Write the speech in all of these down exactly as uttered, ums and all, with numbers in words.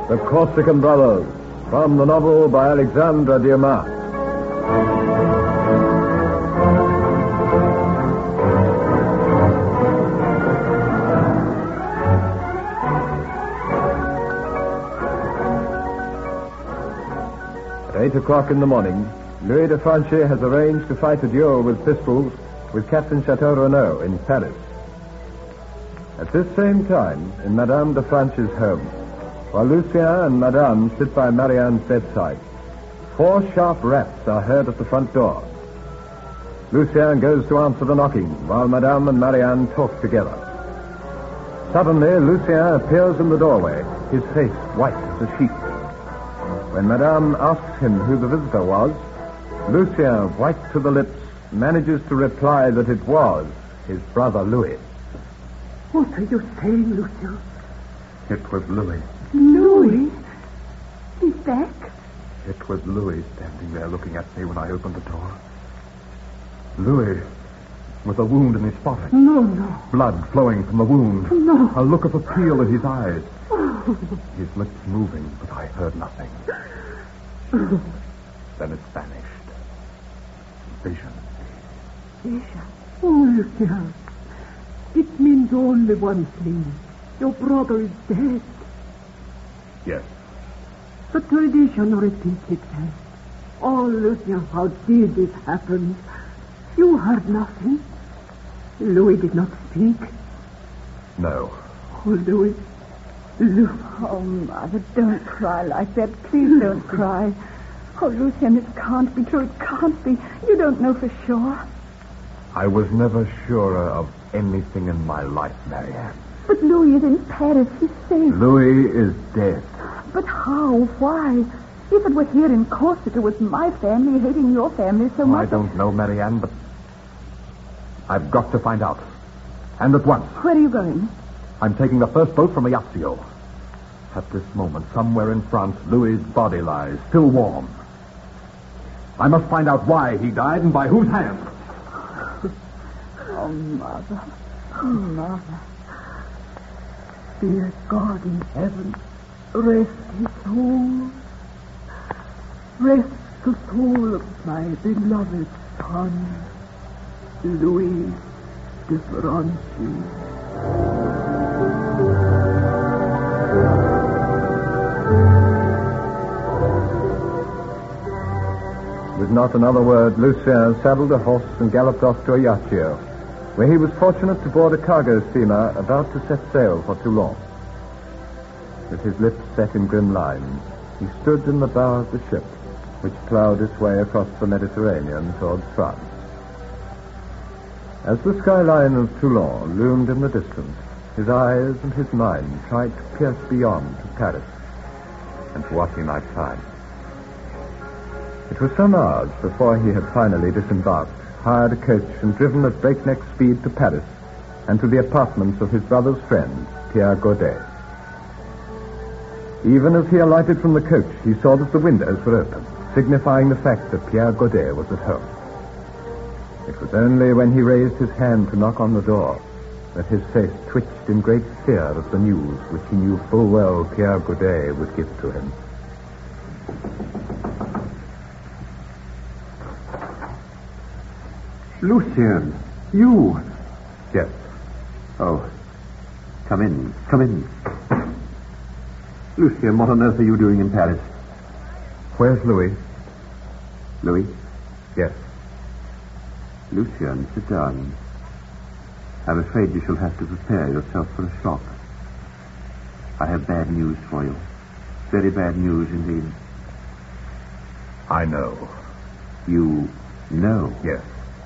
The Corsican Brothers, from the novel by Alexandre Dumas. At eight o'clock in the morning, Louis de Franchi has arranged to fight a duel with pistols with Captain Chateau Renaud in Paris. At this same time, in Madame de Franchi's home, while Lucien and Madame sit by Marianne's bedside, four sharp raps are heard at the front door. Lucien goes to answer the knocking, while Madame and Marianne talk together. Suddenly, Lucien appears in the doorway, his face white as a sheet. When Madame asks him who the visitor was, Lucien, white to the lips, manages to reply that it was his brother Louis. What are you saying, Lucien? It was Louis. Louis? He's back? It was Louis standing there looking at me when I opened the door. Louis, with a wound in his forehead. No, no. Blood flowing from the wound. No. A look of appeal in his eyes. Oh. His lips moving, but I heard nothing. Then it vanished. Vision. Vision? Oh, Lucien. It means only one thing. Your brother is dead. Yes. The tradition repeats itself. Oh, Lucien, how did this happen? You heard nothing. Louis did not speak. No. Oh, Louis. Louis. Oh, Mother, don't cry like that. Please don't cry. Oh, Lucien, it can't be true. It can't be. You don't know for sure. I was never surer of anything in my life, Marianne. But Louis is in Paris. He's safe. Louis is dead. But how? Why? If it were here in Corsica with my family hating your family so Oh, much... I don't know, Marianne, but I've got to find out. And at once. Where are you going? I'm taking the first boat from Ajaccio. At this moment, somewhere in France, Louis' body lies, still warm. I must find out why he died and by whose hand. Oh, Mother. Oh, Mother. Dear God in heaven, rest his soul. Rest the soul of my beloved son, Louis de Franchi. With not another word, Lucien saddled a horse and galloped off to Ajaccio, where he was fortunate to board a cargo steamer about to set sail for Toulon. With his lips set in grim lines, he stood in the bow of the ship, which ploughed its way across the Mediterranean towards France. As the skyline of Toulon loomed in the distance, his eyes and his mind tried to pierce beyond to Paris and to what he might find. It was some hours before he had finally disembarked, hired a coach, and driven at breakneck speed to Paris and to the apartments of his brother's friend, Pierre Godet. Even as he alighted from the coach, he saw that the windows were open, signifying the fact that Pierre Godet was at home. It was only when he raised his hand to knock on the door that his face twitched in great fear at the news which he knew full well Pierre Godet would give to him. Lucien, you? Yes. Oh, come in, come in. Lucien, what on earth are you doing in Paris? Where's Louis? Louis? Yes. Lucien, sit down. I'm afraid you shall have to prepare yourself for a shock. I have bad news for you. Very bad news indeed. I know. You know? Yes.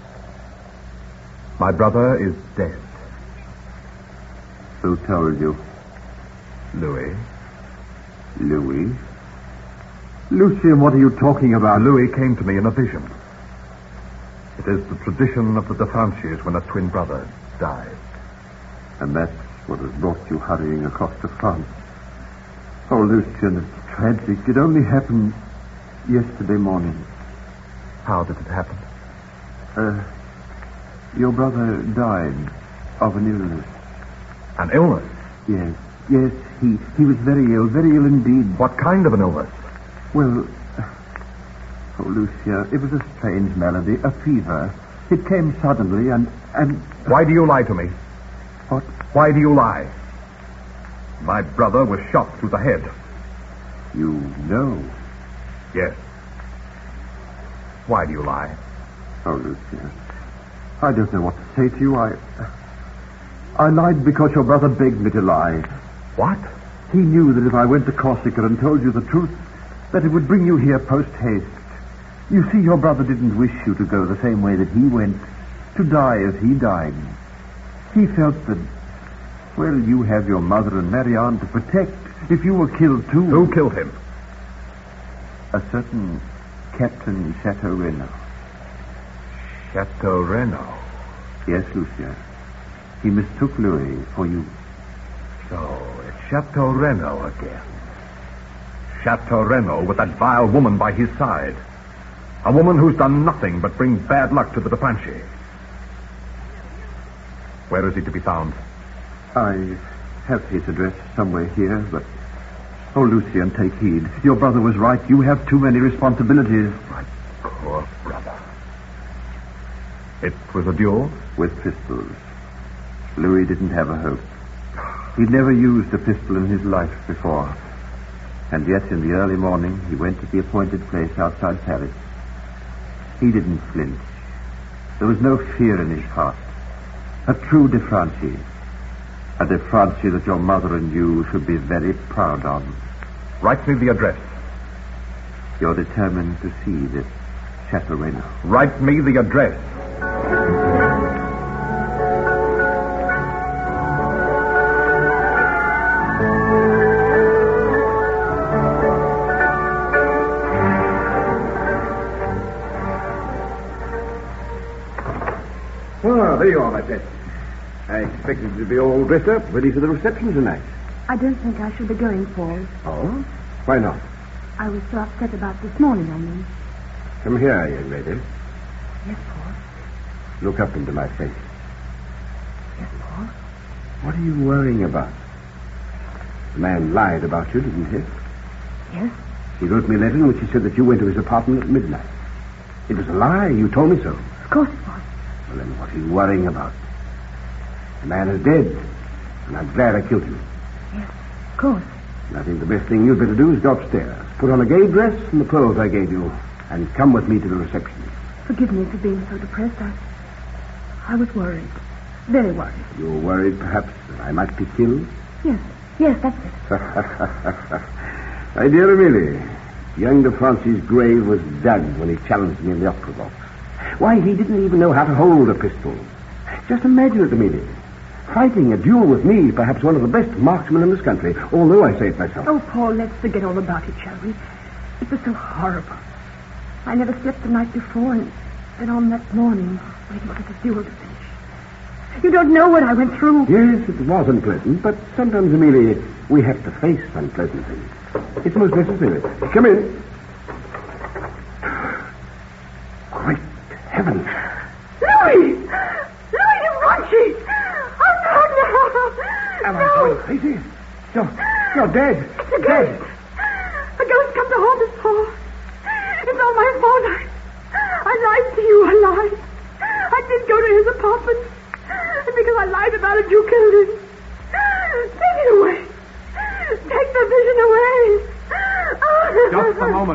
My brother is dead. Who told you? Louis. Louis? Lucien, what are you talking about? Louis came to me in a vision. It is the tradition of the de Franchis when a twin brother dies. And that's what has brought you hurrying across to France. Oh, Lucien, it's tragic. It only happened yesterday morning. How did it happen? Uh, your brother died of an illness. An illness? Yes. Yes, he, he was very ill, very ill indeed. What kind of an illness? Well, oh, Lucia, it was a strange malady, a fever. It came suddenly and... and... Why do you lie to me? What? Why do you lie? My brother was shot through the head. You know? Yes. Why do you lie? Oh, Lucia, I don't know what to say to you. I... I lied because your brother begged me to lie. What? He knew that if I went to Corsica and told you the truth, that it would bring you here post-haste. You see, your brother didn't wish you to go the same way that he went, to die as he died. He felt that, well, you have your mother and Marianne to protect if you were killed too. Who killed him? A certain Captain Chateau Renaud. Chateau Renaud? Yes, Lucia. He mistook Louis for you. So, it's Chateau Renaud again. Chateau Renaud with that vile woman by his side. A woman who's done nothing but bring bad luck to the de Franchi. Where is he to be found? I have his address somewhere here, but... Oh, Lucian, take heed. Your brother was right. You have too many responsibilities. My poor brother. It was a duel? With pistols. Louis didn't have a hope. He'd never used a pistol in his life before. And yet, in the early morning, he went to the appointed place outside Paris. He didn't flinch. There was no fear in his heart. A true de Franchi. A de Franchi that your mother and you should be very proud of. Write me the address. You're determined to see this Chateau Renaud. Write me the address. Oh, there you are, my pet. I expected you to be all dressed up, ready for the reception tonight. I don't think I shall be going, Paul. Oh? Why not? I was so upset about this morning, I mean. Come here, young lady. Yes, Paul. Look up into my face. Yes, Paul. What are you worrying about? The man lied about you, didn't he? Yes. He wrote me a letter in which he said that you went to his apartment at midnight. It was a lie. You told me so. Of course it was. Well, then what are you worrying about? The man is dead, and I'm glad I killed him. Yes, of course. And I think the best thing you'd better do is go upstairs, put on a gay dress and the clothes I gave you, and come with me to the reception. Forgive me for being so depressed. I, I was worried. Very worried. You were worried, perhaps, that I might be killed? Yes, yes, that's it. My dear Amelie, young de Franchi's grave was dug when he challenged me in the opera box. Why, he didn't even know how to hold a pistol. Just imagine it, Amelie. Fighting a duel with me, perhaps one of the best marksmen in this country, although I say it myself. Oh, Paul, let's forget all about it, shall we? It was so horrible. I never slept the night before, and then on that morning, waiting for the duel to finish. You don't know what I went through. Yes, it was unpleasant, but sometimes, Amelie, we have to face unpleasant things. It's most necessary. Come in. Great heavens. Louis! Louis de Franchi! Oh, no, no! Am no. I going crazy? You're, you're dead. It's a ghost. Dead. A ghost come to haunt us, Paul. It's all my fault. I, I lied to you. I lied. I did go to his apartment. And because I lied about it, you killed him. Take it away. Take the vision away. Just a moment.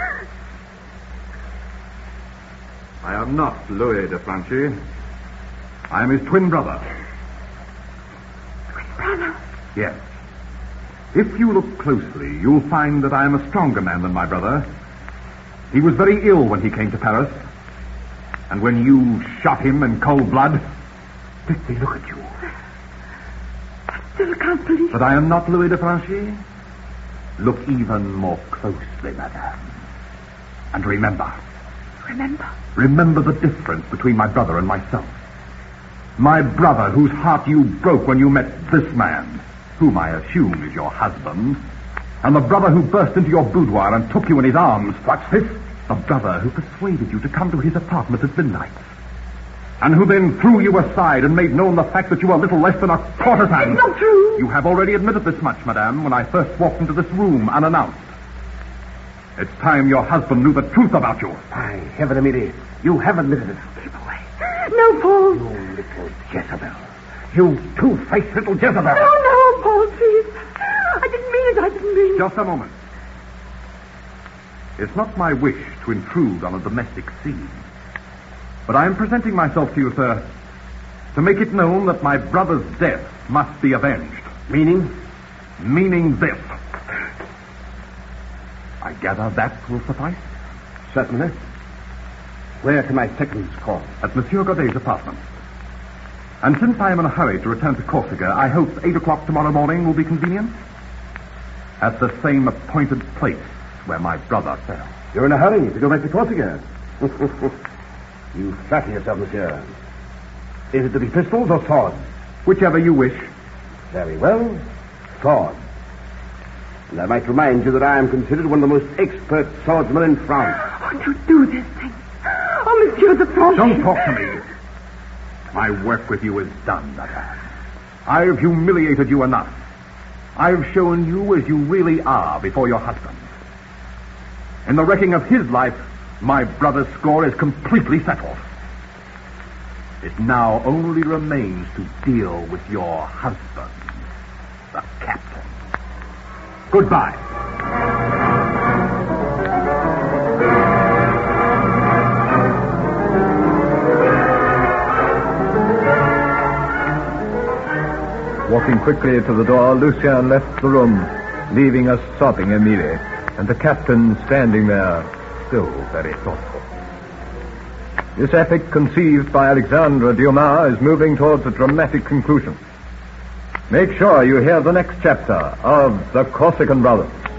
I am not Louis de Franchi. I am his twin brother. Twin brother? Yes. If you look closely, you'll find that I am a stronger man than my brother. He was very ill when he came to Paris. And when you shot him in cold blood, let me look at you. I still can't believe. But I am not Louis de Franchi. Look even more closely, madame. And remember. Remember? Remember the difference between my brother and myself. My brother, whose heart you broke when you met this man, whom I assume is your husband, and the brother who burst into your boudoir and took you in his arms. What's this? The brother who persuaded you to come to his apartment at midnight. and who then threw you aside and made known the fact that you were little less than a courtesan. It's not true. You have already admitted this much, madame, when I first walked into this room unannounced. It's time your husband knew the truth about you. By heaven, Amelie, you have admitted it. Keep away. No, Paul. You little Jezebel. You two-faced little Jezebel. No, no, Paul, please. I didn't mean it. I didn't mean it. Just a moment. It's not my wish to intrude on a domestic scene. But I am presenting myself to you, sir, to make it known that my brother's death must be avenged. Meaning? Meaning this. I gather that will suffice? Certainly. Where can my seconds call? At Monsieur Godet's apartment. And since I am in a hurry to return to Corsica, I hope eight o'clock tomorrow morning will be convenient. At the same appointed place where my brother fell. You're in a hurry to go back to Corsica. You flatter yourself, monsieur. Is it to be pistols or swords? Whichever you wish. Very well. Swords. And I might remind you that I am considered one of the most expert swordsmen in France. Won't you do this thing? Oh, Monsieur de Franche. Don't talk to me. My work with you is done, madame. I've humiliated you enough. I've shown you as you really are before your husband. In the wrecking of his life, my brother's score is completely settled. It now only remains to deal with your husband, the captain. Goodbye. Walking quickly to the door, Lucien left the room, leaving us sobbing Amelie, and the captain standing there, still very thoughtful. This epic, conceived by Alexandre Dumas, is moving towards a dramatic conclusion. Make sure you hear the next chapter of The Corsican Brothers.